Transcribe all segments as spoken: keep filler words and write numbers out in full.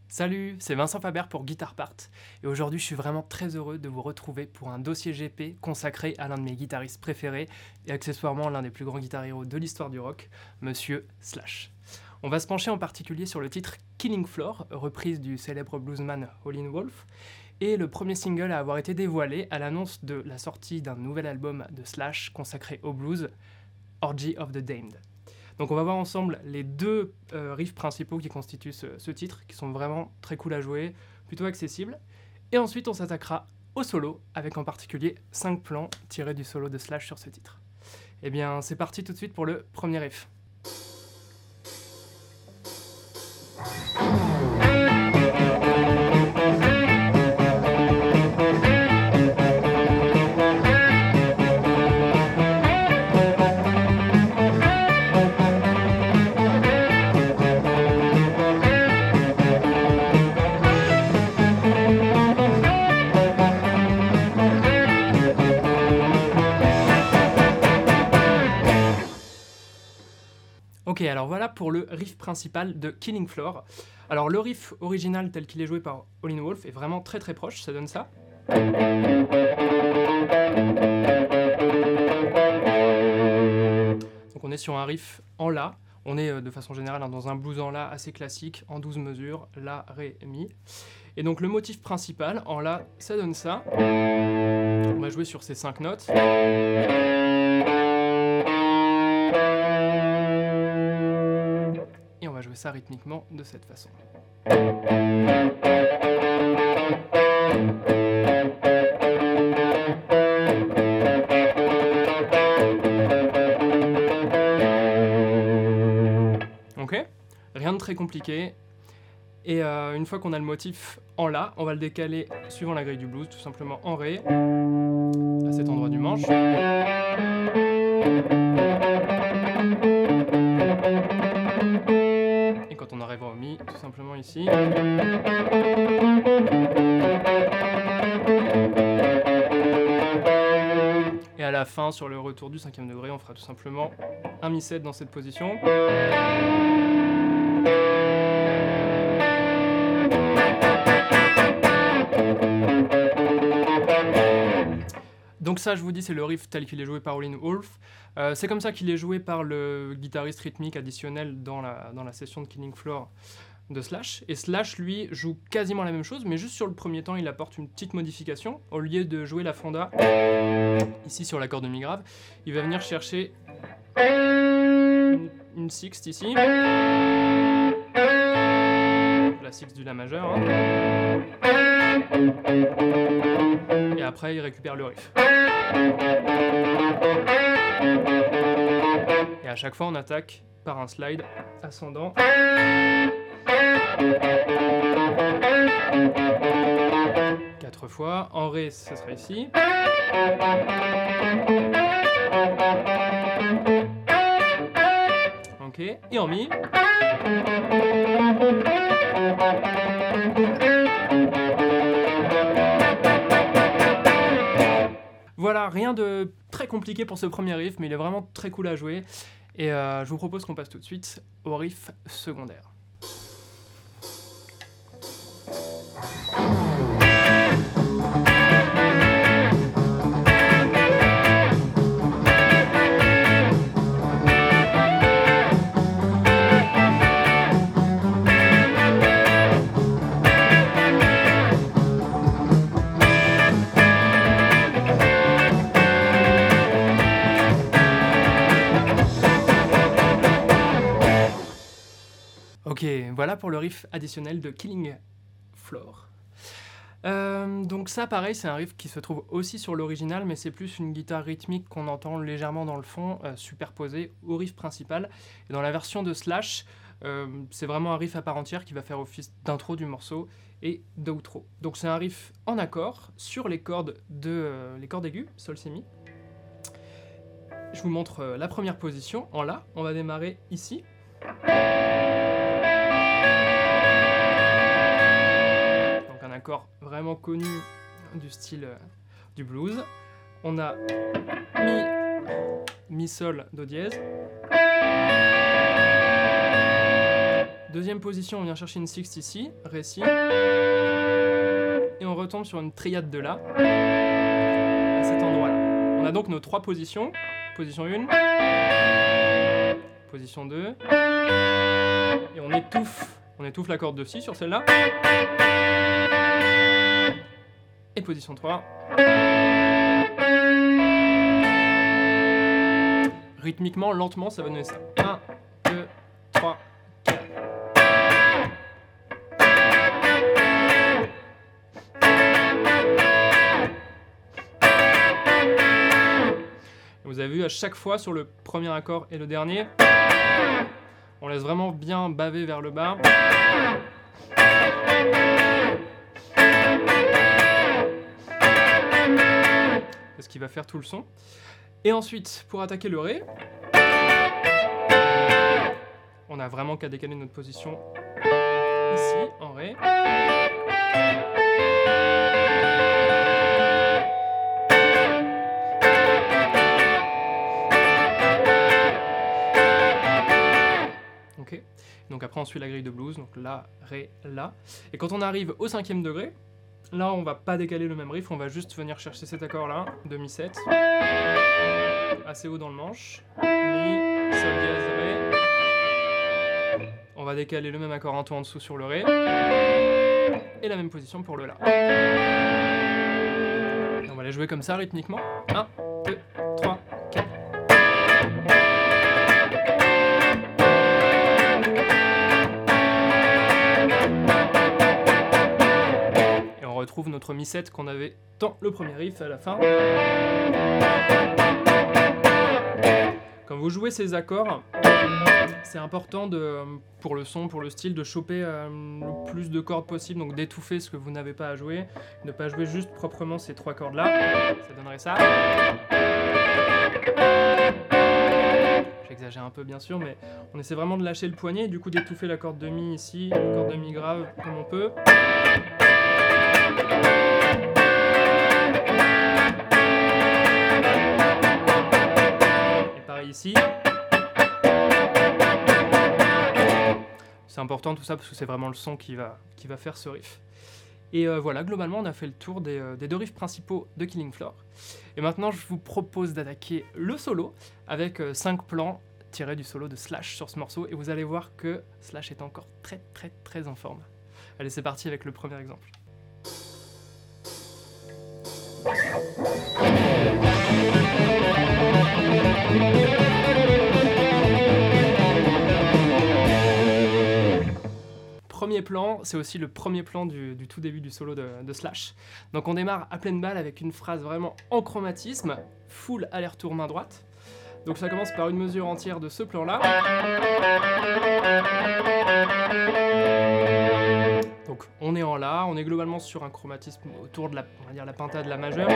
Salut, c'est Vincent Faber pour Guitar Part, et aujourd'hui je suis vraiment très heureux de vous retrouver pour un dossier G P consacré à l'un de mes guitaristes préférés et accessoirement l'un des plus grands guitar héros de l'histoire du rock, Monsieur Slash. On va se pencher en particulier sur le titre Killing Floor, reprise du célèbre bluesman Howlin' Wolf, et le premier single à avoir été dévoilé à l'annonce de la sortie d'un nouvel album de Slash consacré au blues, Orgy of the Damned. Donc on va voir ensemble les deux euh, riffs principaux qui constituent ce, ce titre, qui sont vraiment très cool à jouer, plutôt accessibles. Et ensuite on s'attaquera au solo, avec en particulier cinq plans tirés du solo de Slash sur ce titre. Et bien c'est parti tout de suite pour le premier riff. Ok, alors voilà pour le riff principal de Killing Floor. Alors le riff original tel qu'il est joué par Howlin' Wolf est vraiment très très proche, ça donne ça. Donc on est sur un riff en La, on est euh, de façon générale hein, dans un blues en La assez classique, en douze mesures, La, Ré, Mi. Et donc le motif principal en La, ça donne ça. On va jouer sur ces cinq notes. Et on va jouer ça rythmiquement de cette façon. Ok, rien de très compliqué. Et euh, une fois qu'on a le motif en La, on va le décaler suivant la grille du blues, tout simplement en Ré, à cet endroit du manche. Et quand on arrive au Mi, tout simplement ici. Et à la fin, sur le retour du cinquième degré, on fera tout simplement un Mi sept dans cette position. Donc ça, je vous dis, c'est le riff tel qu'il est joué par Howlin' Wolf. Euh, c'est comme ça qu'il est joué par le guitariste rythmique additionnel dans la, dans la session de Killing Floor de Slash. Et Slash, lui, joue quasiment la même chose, mais juste sur le premier temps, il apporte une petite modification. Au lieu de jouer la fonda, ici sur l'accord de Mi grave, il va venir chercher une, une sixte ici. La sixte du La majeur. Hein. Et après, il récupère le riff. Et à chaque fois, on attaque par un slide ascendant. Quatre fois. En Ré, ce sera ici. Ok. Et en Mi. Voilà, rien de très compliqué pour ce premier riff, mais il est vraiment très cool à jouer. Et euh, je vous propose qu'on passe tout de suite au riff secondaire. Ok, voilà pour le riff additionnel de Killing Floor. Euh, donc ça, pareil, c'est un riff qui se trouve aussi sur l'original, mais c'est plus une guitare rythmique qu'on entend légèrement dans le fond, euh, superposée au riff principal. Et dans la version de Slash, euh, c'est vraiment un riff à part entière qui va faire office d'intro du morceau et d'outro. Donc c'est un riff en accord sur les cordes, de, euh, les cordes aiguës, Sol, Si, Mi. Je vous montre euh, la première position, en La. On va démarrer ici. Un accord vraiment connu du style euh, du blues. On a Mi, Mi Sol, Do dièse. Deuxième position, on vient chercher une sixte ici, Ré si. Et on retombe sur une triade de La à cet endroit-là. On a donc nos trois positions. Position un, position deux, et on étouffe, on étouffe la corde de Si sur celle-là. Et position trois. Rythmiquement, lentement, ça va donner ça. un, deux, trois, quatre. Vous avez vu à chaque fois sur le premier accord et le dernier, on laisse vraiment bien baver vers le bas. C'est ce qui va faire tout le son. Et ensuite, pour attaquer le Ré, on a vraiment qu'à décaler notre position ici, en Ré. Okay. Donc après on suit la grille de blues, donc La, Ré, La. Et quand on arrive au cinquième degré, là on va pas décaler le même riff, on va juste venir chercher cet accord là, de Mi sept, assez haut dans le manche, Mi, Sol dièse, Ré. On va décaler le même accord un ton en dessous sur le Ré, et la même position pour le La. Et on va les jouer comme ça rythmiquement. un, deux, trois, quatre. On retrouve notre Mi sept qu'on avait dans le premier riff à la fin. Quand vous jouez ces accords, c'est important de, pour le son, pour le style, de choper euh, le plus de cordes possible, donc d'étouffer ce que vous n'avez pas à jouer, ne pas jouer juste proprement ces trois cordes là, ça donnerait ça. J'exagère un peu bien sûr, mais on essaie vraiment de lâcher le poignet et du coup d'étouffer la corde de Mi ici, la corde de Mi grave comme on peut. Et pareil ici. C'est important tout ça parce que c'est vraiment le son qui va, qui va faire ce riff. Et euh, voilà, globalement on a fait le tour des, euh, des deux riffs principaux de Killing Floor. Et maintenant je vous propose d'attaquer le solo avec euh, cinq plans tirés du solo de Slash sur ce morceau. Et vous allez voir que Slash est encore très très très en forme. Allez, c'est parti avec le premier exemple. Premier plan, c'est aussi le premier plan du, du tout début du solo de, de Slash. Donc on démarre à pleine balle avec une phrase vraiment en chromatisme, full aller-retour main droite. Donc ça commence par une mesure entière de ce plan-là. Donc on est en La, on est globalement sur un chromatisme autour de la, on va dire, la penta de La majeure.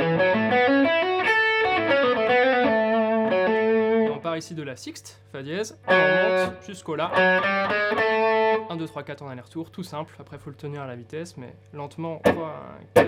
Et on part ici de la sixte, Fa dièse, on remonte jusqu'au La. un, deux, trois, quatre en aller-retour, tout simple, après il faut le tenir à la vitesse, mais lentement, trois, quatre...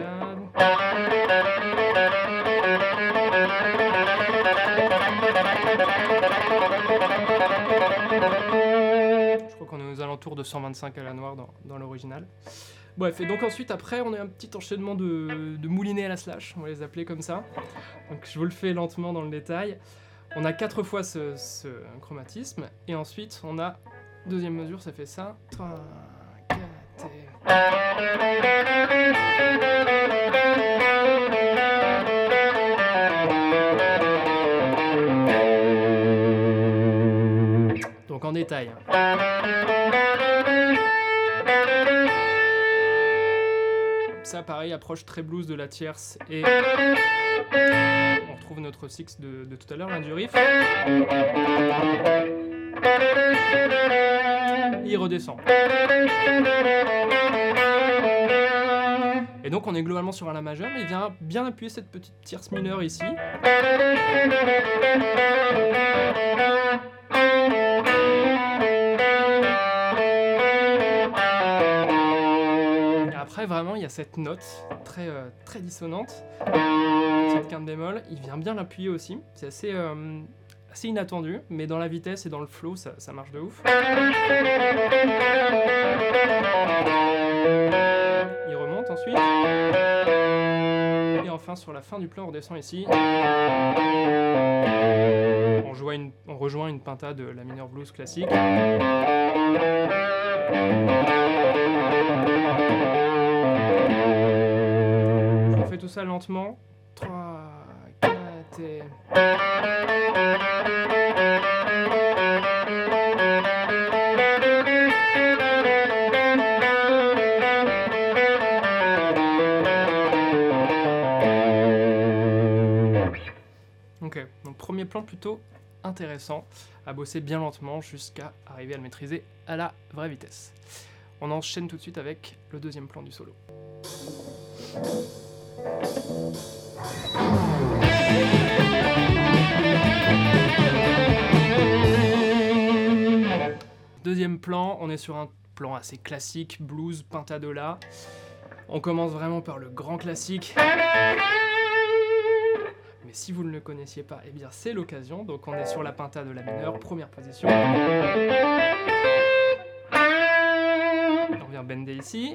Je crois qu'on est aux alentours de cent vingt-cinq à la noire dans, dans l'original. Bref, et donc ensuite, après, on a un petit enchaînement de, de moulinets à la Slash, on va les appeler comme ça. Donc je vous le fais lentement dans le détail. On a quatre fois ce, ce chromatisme, et ensuite on a deuxième mesure, ça fait ça. trois, quatre et... Donc en détail. Ça, pareil, approche très blues de la tierce et on retrouve notre six de, de tout à l'heure, là, du riff. Il redescend. Et donc on est globalement sur un La majeur, mais il vient bien appuyer cette petite tierce mineure ici. Et après vraiment il y a cette note très, euh, très dissonante, cette quinte bémol, il vient bien l'appuyer aussi. C'est assez... Euh, assez inattendu, mais dans la vitesse et dans le flow, ça, ça marche de ouf. Il remonte ensuite. Et enfin, sur la fin du plan, on redescend ici. On, joue une, on rejoint une pinta de la minor blues classique. On fait tout ça lentement. trois, quatre et... Ok, donc premier plan plutôt intéressant à bosser bien lentement jusqu'à arriver à le maîtriser à la vraie vitesse. On enchaîne tout de suite avec le deuxième plan du solo. Deuxième plan, on est sur un plan assez classique, blues, pentadola. On commence vraiment par le grand classique. Mais si vous ne le connaissiez pas, eh bien c'est l'occasion. Donc on est sur la pinta de la mineure, première position. On vient bender ici.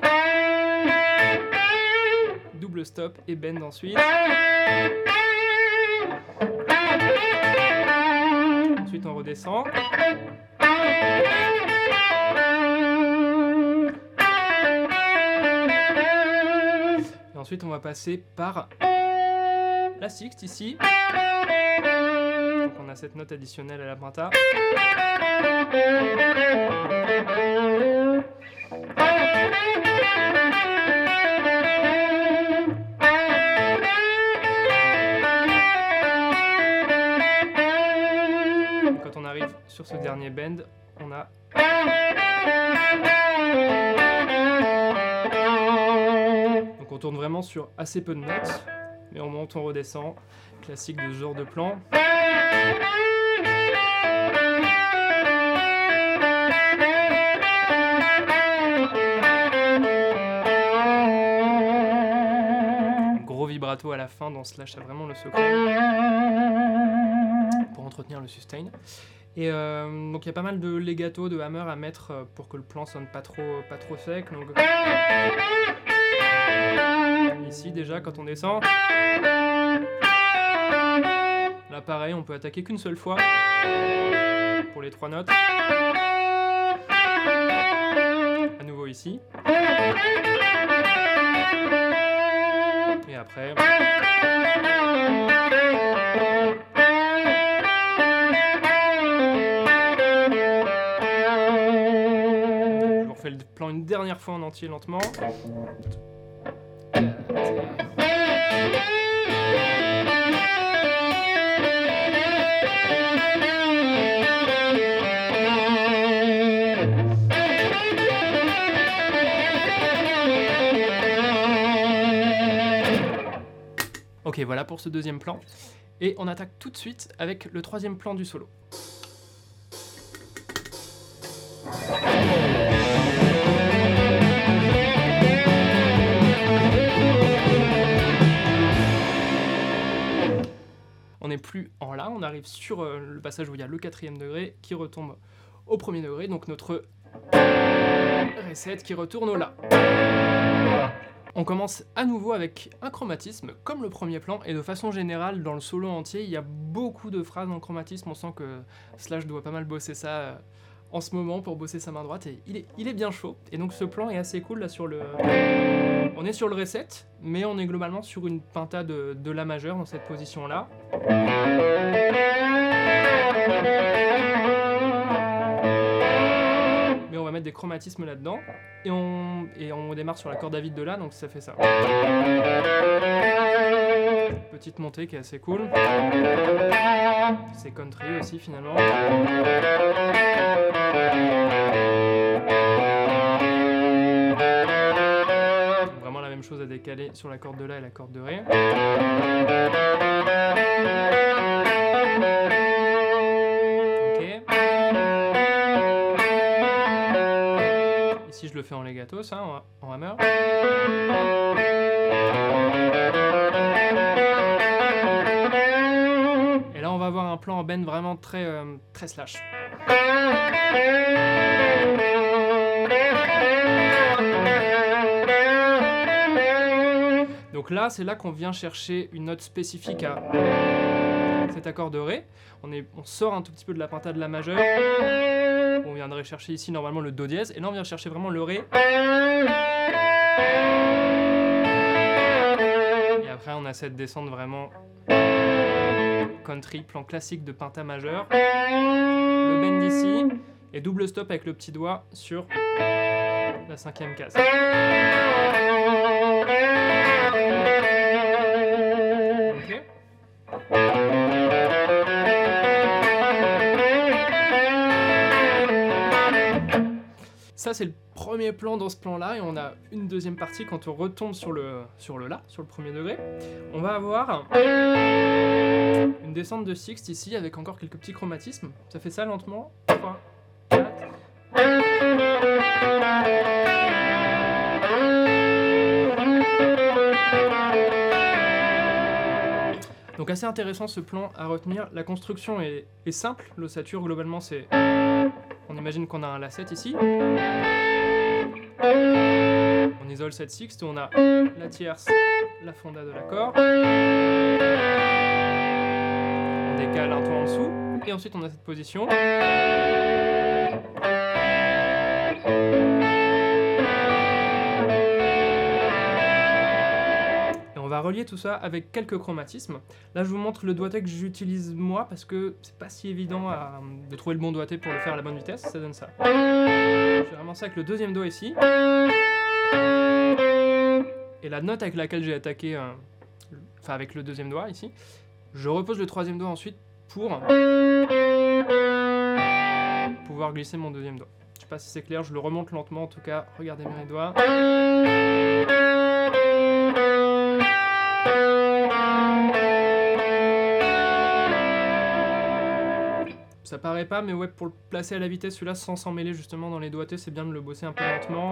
Double stop et bend ensuite. Ensuite on redescend. Et ensuite on va passer par la sixte ici. Donc on a cette note additionnelle à la pinta. Quand on arrive sur ce dernier bend, on a donc on tourne vraiment sur assez peu de notes. Mais on monte, on redescend, classique de ce genre de plan. Gros vibrato à la fin, dans Slash, c'est vraiment le secret pour entretenir le sustain. Et euh, donc il y a pas mal de legato, de hammer à mettre pour que le plan sonne pas trop, pas trop sec. Donc... Ici déjà quand on descend, là pareil on peut attaquer qu'une seule fois pour les trois notes. À nouveau ici. Et après. Je vous refais le plan une dernière fois en entier lentement. Ok, voilà pour ce deuxième plan. Et on attaque tout de suite avec le troisième plan du solo. On n'est plus en La, on arrive sur euh, le passage où il y a le quatrième degré qui retombe au premier degré, donc notre Ré sept qui retourne au La. On commence à nouveau avec un chromatisme comme le premier plan, et de façon générale dans le solo entier il y a beaucoup de phrases en chromatisme. On sent que Slash doit pas mal bosser ça euh, en ce moment pour bosser sa main droite, et il est, il est bien chaud. Et donc ce plan est assez cool là sur le... On est sur le Ré sept, mais on est globalement sur une pinta de, de La majeur dans cette position là. Mais on va mettre des chromatismes là-dedans, et on, et on démarre sur la corde à vide de La, donc ça fait ça. Petite montée qui est assez cool. C'est country aussi finalement. Vraiment la même chose à décaler sur la corde de La et la corde de Ré. Ici je le fais en legato, ça, en, en hammer. Et là on va va avoir un plan en bend vraiment très, euh, très slash. Donc là, c'est là qu'on vient chercher une note spécifique à cet accord de Ré. On, est, on sort un tout petit peu de la pentade de la majeure. On viendrait chercher ici normalement le Do dièse. Et là, on vient chercher vraiment le Ré. Et après, on a cette descente vraiment country, plan classique de penta majeur. Le bend ici. Et double stop avec le petit doigt sur la cinquième case. Ok. Ça, c'est le premier plan dans ce plan-là, et on a une deuxième partie quand on retombe sur le, sur le La, sur le premier degré. On va avoir une descente de sixte ici, avec encore quelques petits chromatismes. Ça fait ça lentement. trois, quatre. Donc assez intéressant ce plan à retenir. La construction est, est simple. L'ossature, globalement, c'est... On imagine qu'on a un La sept ici. On isole cette sixte, on a la tierce, la fonda de l'accord. On décale un ton en dessous. Et ensuite, on a cette position. On va relier tout ça avec quelques chromatismes. Là, je vous montre le doigté que j'utilise moi parce que c'est pas si évident à, de trouver le bon doigté pour le faire à la bonne vitesse. Ça donne ça. Je vais vraiment ça avec le deuxième doigt ici. Et la note avec laquelle j'ai attaqué, euh, enfin avec le deuxième doigt ici, je repose le troisième doigt ensuite pour pouvoir glisser mon deuxième doigt. Je sais pas si c'est clair, je le remonte lentement en tout cas. Regardez bien les doigts. Ça paraît pas, mais ouais, pour le placer à la vitesse, celui-là, sans s'en mêler justement dans les doigtés, c'est bien de le bosser un peu lentement.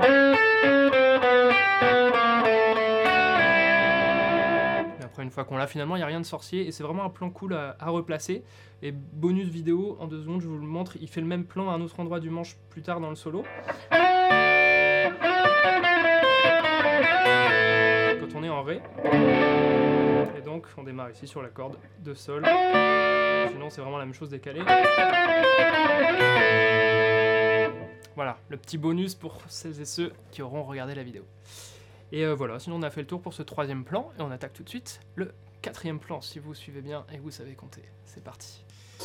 Et après, une fois qu'on l'a, finalement, il n'y a rien de sorcier, et c'est vraiment un plan cool à, à replacer. Et bonus vidéo, en deux secondes, je vous le montre, il fait le même plan à un autre endroit du manche plus tard dans le solo. Quand on est en Ré. Et donc, on démarre ici sur la corde de Sol. Sinon, c'est vraiment la même chose décalée. Voilà, le petit bonus pour celles et ceux qui auront regardé la vidéo. Et euh, voilà, sinon on a fait le tour pour ce troisième plan, et on attaque tout de suite le quatrième plan, si vous suivez bien et que vous savez compter. C'est parti.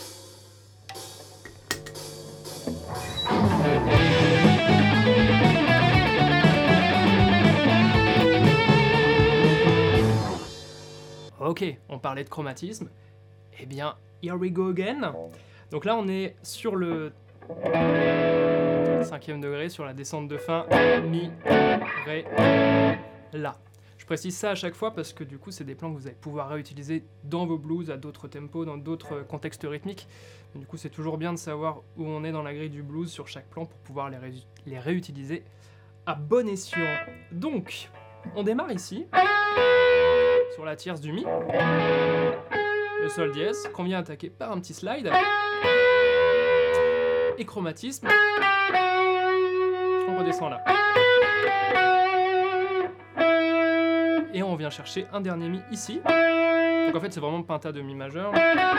Ok, on parlait de chromatisme. Eh bien, here we go again. Donc là, on est sur le cinquième degré, sur la descente de fin, Mi, Ré, La. Je précise ça à chaque fois parce que du coup, c'est des plans que vous allez pouvoir réutiliser dans vos blues, à d'autres tempos, dans d'autres contextes rythmiques. Mais du coup, c'est toujours bien de savoir où on est dans la grille du blues sur chaque plan pour pouvoir les, ré les réutiliser à bon escient. Donc, on démarre ici, sur la tierce du Mi. Le Sol dièse, qu'on vient attaquer par un petit slide. Et chromatisme. On redescend là. Et on vient chercher un dernier Mi ici. Donc en fait c'est vraiment penta de Mi majeur.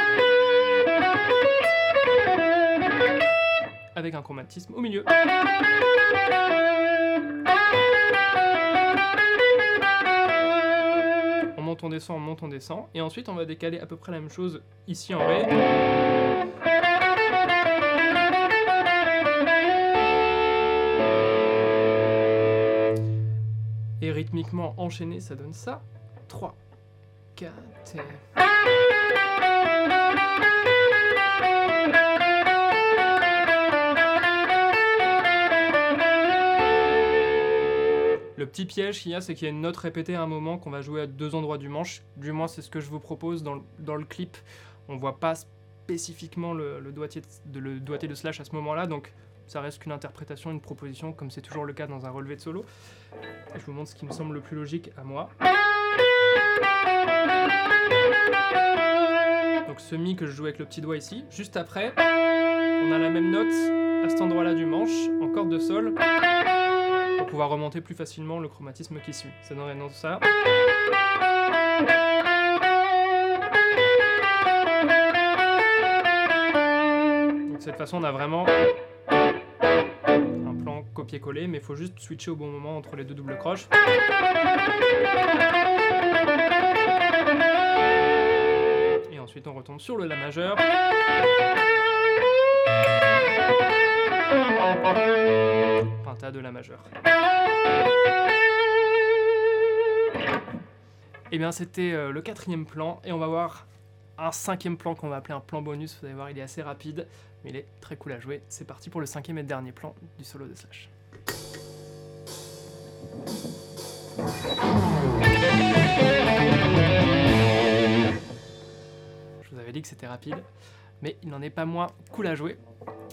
Avec un chromatisme au milieu. On monte, on descend, on monte, on descend. Et ensuite, on va décaler à peu près la même chose ici en Ré. Et rythmiquement enchaîné, ça donne ça. trois, quatre et... Le petit piège qu'il y a, c'est qu'il y a une note répétée à un moment qu'on va jouer à deux endroits du manche. Du moins, c'est ce que je vous propose dans le, dans le clip. On voit pas spécifiquement le, le, doigté de, le doigté de slash à ce moment-là, donc ça reste qu'une interprétation, une proposition, comme c'est toujours le cas dans un relevé de solo. Et je vous montre ce qui me semble le plus logique à moi. Donc ce mi que je joue avec le petit doigt ici. Juste après, on a la même note à cet endroit-là du manche, en corde de sol, pour pouvoir remonter plus facilement le chromatisme qui suit. Ça donnerait dans ça. Donc de cette façon, on a vraiment un plan copier-coller, mais il faut juste switcher au bon moment entre les deux doubles croches. Et ensuite, on retombe sur le La majeur. Penta de La majeur. Et bien c'était euh, le quatrième plan, et on va voir un cinquième plan qu'on va appeler un plan bonus. Vous allez voir, il est assez rapide, mais il est très cool à jouer. C'est parti pour le cinquième et dernier plan du solo de Slash. Je vous avais dit que c'était rapide, mais il n'en est pas moins cool à jouer.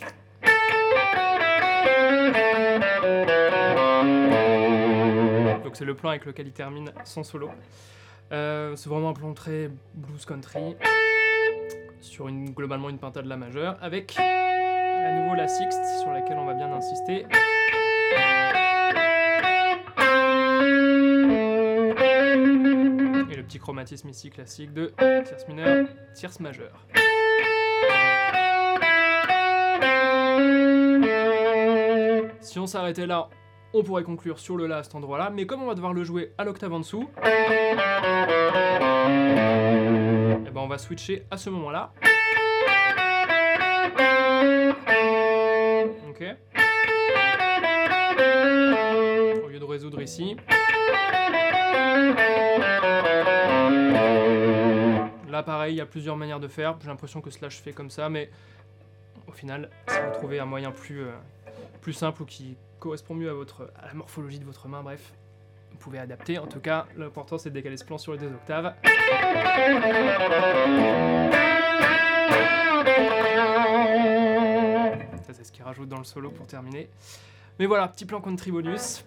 Donc c'est le plan avec lequel il termine son solo. Euh, c'est vraiment un plan très blues country, sur une, globalement une penta de La majeure, avec à nouveau la sixte sur laquelle on va bien insister. Et le petit chromatisme ici classique de tierce mineure, tierce majeure. Si on s'arrêtait là, on pourrait conclure sur le La à cet endroit-là, mais comme on va devoir le jouer à l'octave en dessous, et ben on va switcher à ce moment-là. Ok. Au lieu de résoudre ici. Là pareil, il y a plusieurs manières de faire. J'ai l'impression que Slash fait comme ça, mais au final, si vous trouvez un moyen plus, euh, plus simple ou qui correspond mieux à, votre, à la morphologie de votre main, bref, vous pouvez adapter. En tout cas, l'important c'est de décaler ce plan sur les deux octaves. Ça c'est ce qu'il rajoute dans le solo pour terminer. Mais voilà, petit plan country bonus.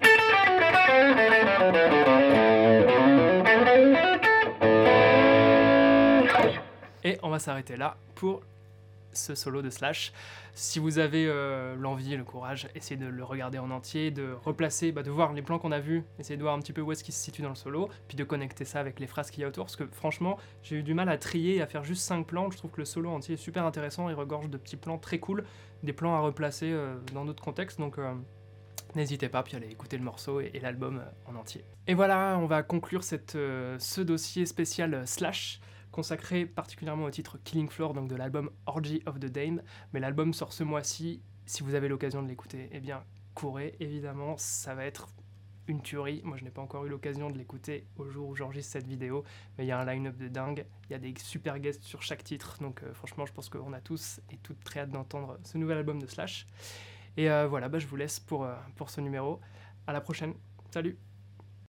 Et on va s'arrêter là pour ce solo de Slash. Si vous avez euh, l'envie et le courage, essayez de le regarder en entier, de replacer, bah, de voir les plans qu'on a vus, essayez de voir un petit peu où est-ce qu'il se situe dans le solo, puis de connecter ça avec les phrases qu'il y a autour, parce que franchement, j'ai eu du mal à trier et à faire juste cinq plans. Je trouve que le solo entier est super intéressant, il regorge de petits plans très cool, des plans à replacer euh, dans d'autres contextes, donc euh, n'hésitez pas, puis allez écouter le morceau et, et l'album euh, en entier. Et voilà, on va conclure cette, euh, ce dossier spécial euh, Slash, consacré particulièrement au titre Killing Floor, donc de l'album Orgy of the Dame. Mais l'album sort ce mois-ci, si vous avez l'occasion de l'écouter, eh bien courez, évidemment, ça va être une tuerie. Moi je n'ai pas encore eu l'occasion de l'écouter au jour où j'enregistre cette vidéo, mais il y a un line-up de dingue, il y a des super guests sur chaque titre, donc euh, franchement je pense qu'on a tous et toutes très hâte d'entendre ce nouvel album de Slash. Et euh, voilà, bah, je vous laisse pour, euh, pour ce numéro. À la prochaine, salut!